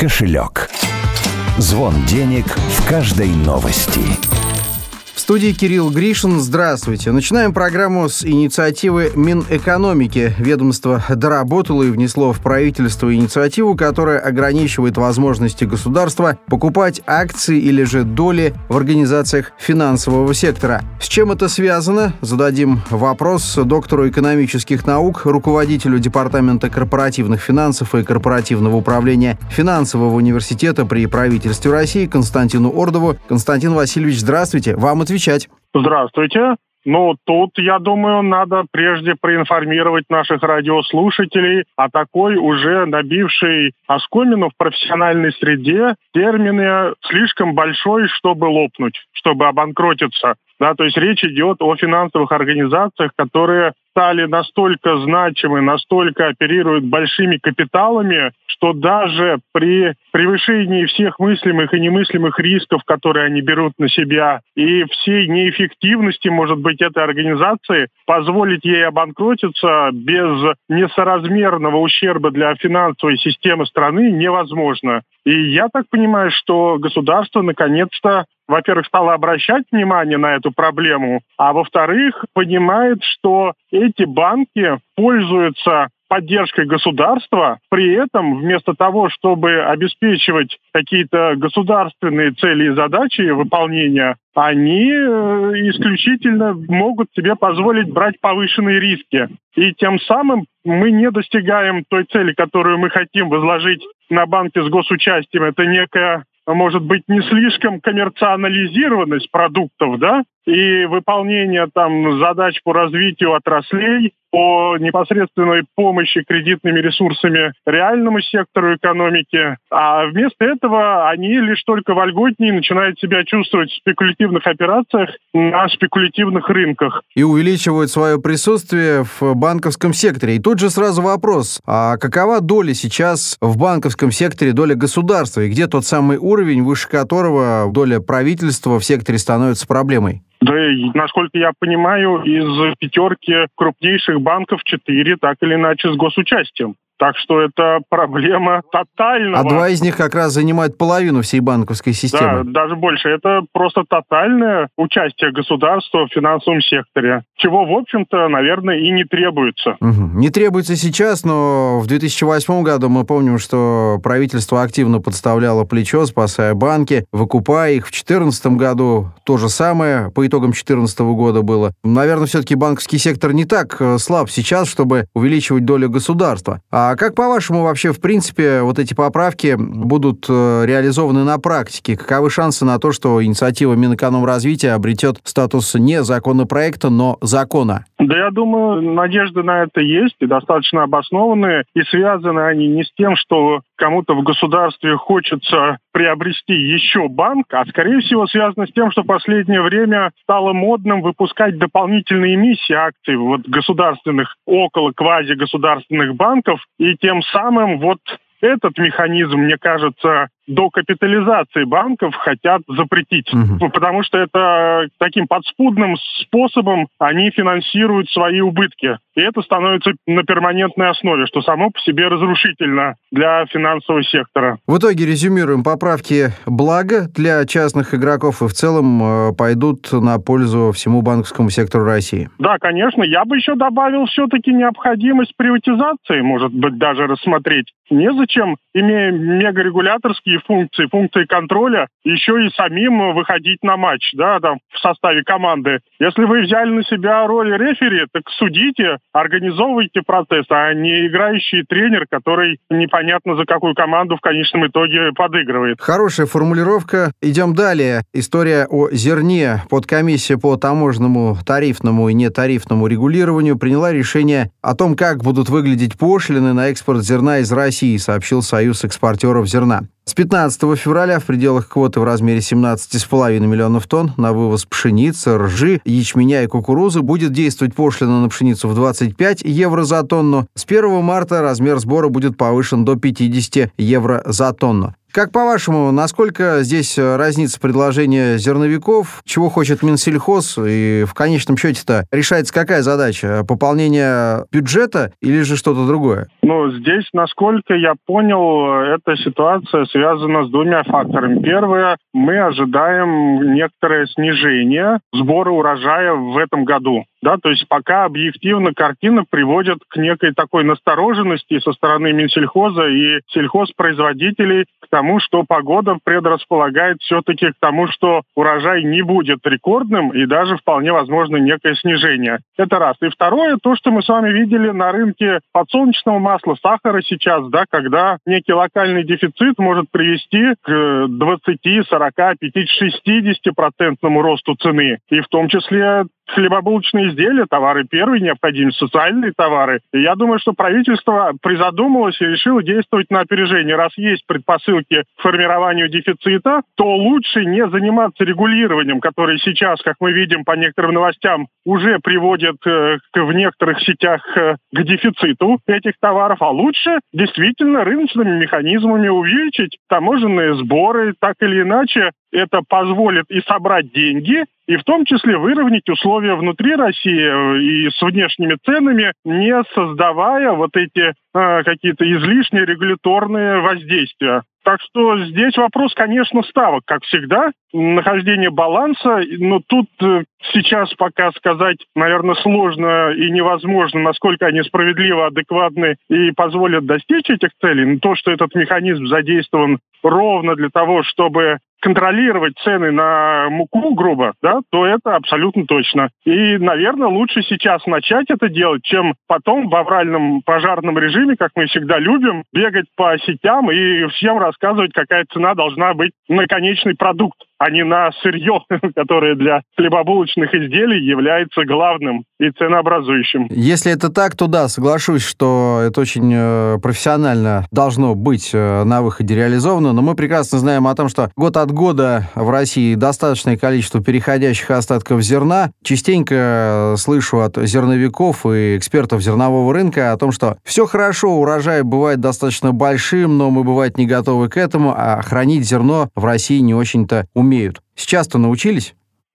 кошелек. Звон денег в каждой новости. В студии Кирилл Гришин. Здравствуйте. Начинаем программу с инициативы Минэкономики. Ведомство доработало и внесло в правительство инициативу, которая ограничивает возможности государства покупать акции или же доли в организациях финансового сектора. С чем это связано? Зададим вопрос доктору экономических наук, руководителю Департамента корпоративных финансов и корпоративного управления Финансового университета при правительстве России Константину Ордову. Константин Васильевич, здравствуйте. Вам отвечать. Здравствуйте. Тут, я думаю, надо прежде проинформировать наших радиослушателей о такой уже набившей оскомину в профессиональной среде термине «слишком большой, чтобы лопнуть», чтобы обанкротиться. То есть речь идет о финансовых организациях, которые стали настолько значимы, настолько оперируют большими капиталами, что даже при превышении всех мыслимых и немыслимых рисков, которые они берут на себя, и всей неэффективности, может быть, этой организации, позволить ей обанкротиться без несоразмерного ущерба для финансовой системы страны невозможно. И я так понимаю, что государство наконец-то, во-первых, стало обращать внимание на эту проблему, а во-вторых, понимает, что эти банки пользуются поддержкой государства, при этом вместо того, чтобы обеспечивать какие-то государственные цели и задачи выполнения, они исключительно могут себе позволить брать повышенные риски. И тем самым мы не достигаем той цели, которую мы хотим возложить на банки с госучастием. Это некая, может быть, не слишком коммерциализированность продуктов, и выполнение задач по развитию отраслей, по непосредственной помощи кредитными ресурсами реальному сектору экономики. А вместо этого они лишь только вольготнее начинают себя чувствовать в спекулятивных операциях на спекулятивных рынках. И увеличивают свое присутствие в банковском секторе. И тут же сразу вопрос, а какова доля сейчас в банковском секторе, доля государства? И где тот самый уровень, выше которого доля правительства в секторе становится проблемой? Насколько я понимаю, из 5 крупнейших банков 4 так или иначе с госучастием. Так что это проблема тотального. А 2 из них как раз занимают половину всей банковской системы. Да, даже больше. Это просто тотальное участие государства в финансовом секторе, чего, в общем-то, наверное, и не требуется. Не требуется сейчас, но в 2008 году мы помним, что правительство активно подставляло плечо, спасая банки, выкупая их. В 2014 году то же самое, по итогам 2014 года было. Наверное, все-таки банковский сектор не так слаб сейчас, чтобы увеличивать долю государства. А как, по-вашему, вообще, в принципе, вот эти поправки будут реализованы на практике? Каковы шансы на то, что инициатива Минэкономразвития обретет статус не законопроекта, но закона? Я думаю, надежды на это есть, и достаточно обоснованные, и связаны они не с тем, что кому-то в государстве хочется приобрести еще банк, а, скорее всего, связано с тем, что в последнее время стало модным выпускать дополнительные эмиссии акций государственных, около квазигосударственных банков, и тем самым этот механизм, мне кажется, докапитализации банков хотят запретить. Потому что это таким подспудным способом они финансируют свои убытки. И это становится на перманентной основе, что само по себе разрушительно для финансового сектора. В итоге, резюмируем, поправки благо для частных игроков и в целом пойдут на пользу всему банковскому сектору России. Да, конечно. Я бы еще добавил все-таки необходимость приватизации, может быть, даже рассмотреть. Незачем, имея мегарегуляторские функции контроля, еще и самим выходить на матч, в составе команды. Если вы взяли на себя роль рефери, так судите, организовывайте процесс, а не играющий тренер, который непонятно за какую команду в конечном итоге подыгрывает. Хорошая формулировка. Идем далее. История о зерне. Подкомиссия по таможенному, тарифному и нетарифному регулированию приняла решение о том, как будут выглядеть пошлины на экспорт зерна из России, сообщил Союз экспортеров зерна. С 15 февраля в пределах квоты в размере 17,5 миллионов тонн на вывоз пшеницы, ржи, ячменя и кукурузы будет действовать пошлина на пшеницу в 25 евро за тонну. С 1 марта размер сбора будет повышен до 50 евро за тонну. Как по-вашему, насколько здесь разнится предложение зерновиков, чего хочет Минсельхоз, и в конечном счете-то решается какая задача? Пополнение бюджета или же что-то другое? Здесь, насколько я понял, эта ситуация связана с двумя факторами. Первое, мы ожидаем некоторое снижение сбора урожая в этом году. Да, то есть пока объективно картина приводит к некой такой настороженности со стороны Минсельхоза и сельхозпроизводителей к тому, что погода предрасполагает все-таки к тому, что урожай не будет рекордным и даже вполне возможно некое снижение. Это раз. И второе, то, что мы с вами видели на рынке подсолнечного масла, сахара сейчас, да, когда некий локальный дефицит может привести к 20, 40, 50, 60% росту цены. И в том числе хлебобулочные изделия, товары первой необходимости, социальные товары. И я думаю, что правительство призадумалось и решило действовать на опережение. Раз есть предпосылки к формированию дефицита, то лучше не заниматься регулированием, которое сейчас, как мы видим по некоторым новостям, уже приводит в некоторых сетях к дефициту этих товаров, а лучше действительно рыночными механизмами увеличить таможенные сборы, так или иначе. Это позволит и собрать деньги, и в том числе выровнять условия внутри России и с внешними ценами, не создавая вот эти какие-то излишние регуляторные воздействия. Так что здесь вопрос, конечно, ставок, как всегда, нахождение баланса. Но тут сейчас пока сказать, наверное, сложно и невозможно, насколько они справедливо, адекватны и позволят достичь этих целей. Но то, что этот механизм задействован ровно для того, чтобы контролировать цены на муку, грубо, да, то это абсолютно точно. И, наверное, лучше сейчас начать это делать, чем потом в авральном пожарном режиме, как мы всегда любим, бегать по сетям и всем рассказывать, какая цена должна быть на конечный продукт, а не на сырье, которое для хлебобулочных изделий является главным и ценообразующим. Если это так, то да, соглашусь, что это очень профессионально должно быть на выходе реализовано, но мы прекрасно знаем о том, что год от года в России достаточное количество переходящих остатков зерна. Частенько слышу от зерновиков и экспертов зернового рынка о том, что все хорошо, урожай бывает достаточно большим, но мы бывает не готовы к этому, а хранить зерно в России не очень-то умеют. Сейчас-то научились?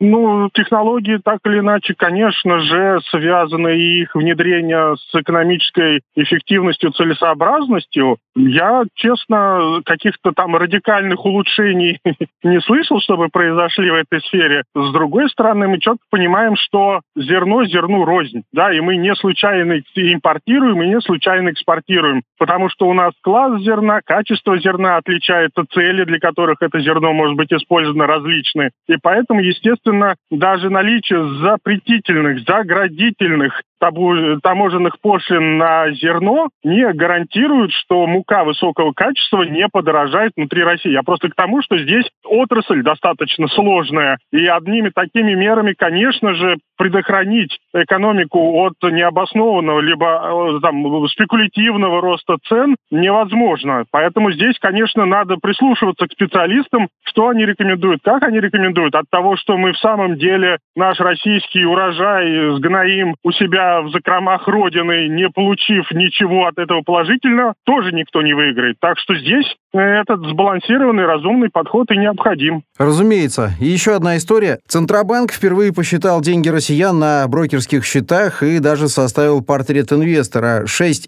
Технологии так или иначе, конечно же, связаны, и их внедрение с экономической эффективностью, целесообразностью. Я, честно, каких-то там радикальных улучшений не слышал, чтобы произошли в этой сфере. С другой стороны, мы четко понимаем, что зерно зерну рознь, да, и мы не случайно импортируем и не случайно экспортируем, потому что у нас класс зерна, качество зерна отличается, цели, для которых это зерно может быть использовано, различны. И поэтому, естественно, даже наличие запретительных, заградительных таможенных пошлин на зерно не гарантирует, что мука высокого качества не подорожает внутри России. Я просто к тому, что здесь отрасль достаточно сложная, и одними такими мерами, конечно же, предохранить экономику от необоснованного либо спекулятивного роста цен невозможно. Поэтому здесь, конечно, надо прислушиваться к специалистам, что они рекомендуют, как они рекомендуют. От того, что мы в самом деле наш российский урожай сгноим у себя в закромах Родины, не получив ничего от этого положительного, тоже никто не выиграет. Так что здесь этот сбалансированный, разумный подход и необходим. Разумеется. И еще одна история. Центробанк впервые посчитал деньги россиян на брокерских счетах и даже составил портрет инвестора.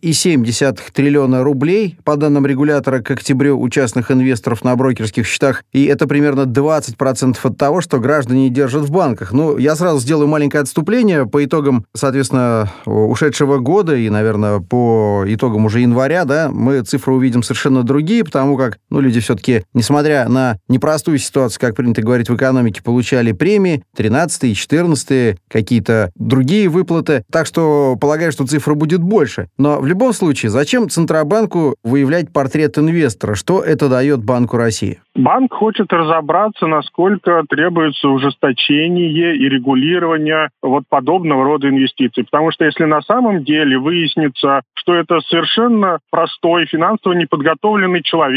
6,7 триллиона рублей, по данным регулятора, к октябрю у частных инвесторов на брокерских счетах. И это примерно 20% от того, что граждане держат в банках. Я сразу сделаю маленькое отступление. По итогам, соответственно, ушедшего года и, наверное, по итогам уже января, да, мы цифры увидим совершенно другие, потому как, люди все-таки, несмотря на непростую ситуацию, как принято говорить в экономике, получали премии, 13-е, 14-е, какие-то другие выплаты. Так что полагаю, что цифра будет больше. Но в любом случае, зачем Центробанку выявлять портрет инвестора? Что это дает Банку России? Банк хочет разобраться, насколько требуется ужесточение и регулирование подобного рода инвестиций. Потому что если на самом деле выяснится, что это совершенно простой, финансово неподготовленный человек,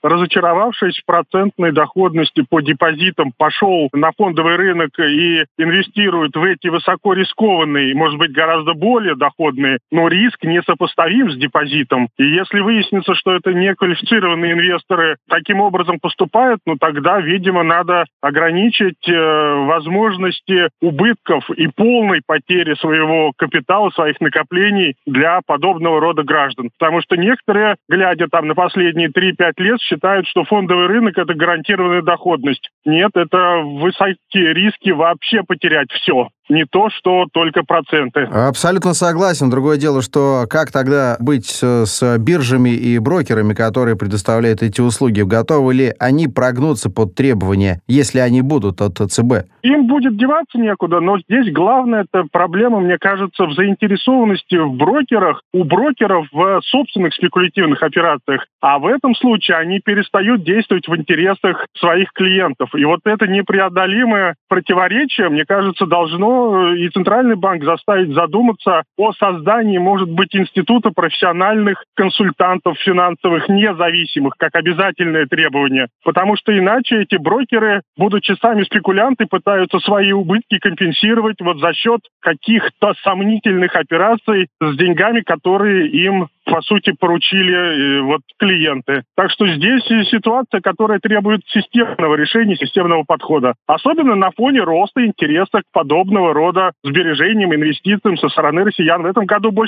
разочаровавшись в процентной доходности по депозитам, пошел на фондовый рынок и инвестирует в эти высокорискованные, может быть, гораздо более доходные, но риск несопоставим с депозитом. И если выяснится, что это неквалифицированные инвесторы таким образом поступают, тогда, видимо, надо ограничить возможности убытков и полной потери своего капитала, своих накоплений для подобного рода граждан. Потому что некоторые, глядя на последние 3-5 лет, считают, что фондовый рынок – это гарантированная доходность. Нет, это высокие риски вообще потерять все. Не то, что только проценты. Абсолютно согласен. Другое дело, что как тогда быть с биржами и брокерами, которые предоставляют эти услуги? Готовы ли они прогнуться под требования, если они будут от ЦБ? Им будет деваться некуда, но здесь главная проблема, мне кажется, в заинтересованности в брокерах, у брокеров в собственных спекулятивных операциях. А в этом случае они перестают действовать в интересах своих клиентов. И вот это непреодолимое противоречие, мне кажется, должно и Центральный банк заставить задуматься о создании, может быть, института профессиональных консультантов финансовых независимых, как обязательное требование. Потому что иначе эти брокеры, будучи сами спекулянты, пытаются свои убытки компенсировать за счет каких-то сомнительных операций с деньгами, которые им, по сути, поручили клиенты. Так что здесь ситуация, которая требует системного решения, системного подхода. Особенно на фоне роста интереса к подобного рода сбережениям, инвестициям со стороны россиян. В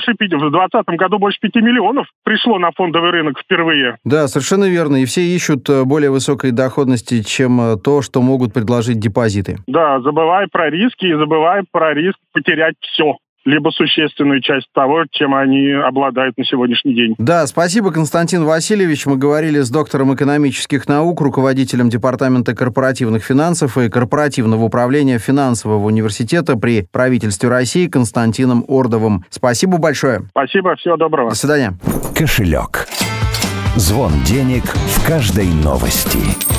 2020 году больше 5 миллионов пришло на фондовый рынок впервые. Да, совершенно верно. И все ищут более высокой доходности, чем то, что могут предложить депозиты. Да, забывая про риски и забывая про риск потерять все, либо существенную часть того, чем они обладают на сегодняшний день. Да, спасибо, Константин Васильевич. Мы говорили с доктором экономических наук, руководителем Департамента корпоративных финансов и корпоративного управления финансового университета при правительстве России Константином Ордовым. Спасибо большое. Спасибо, всего доброго. До свидания. Кошелек. Звон денег в каждой новости.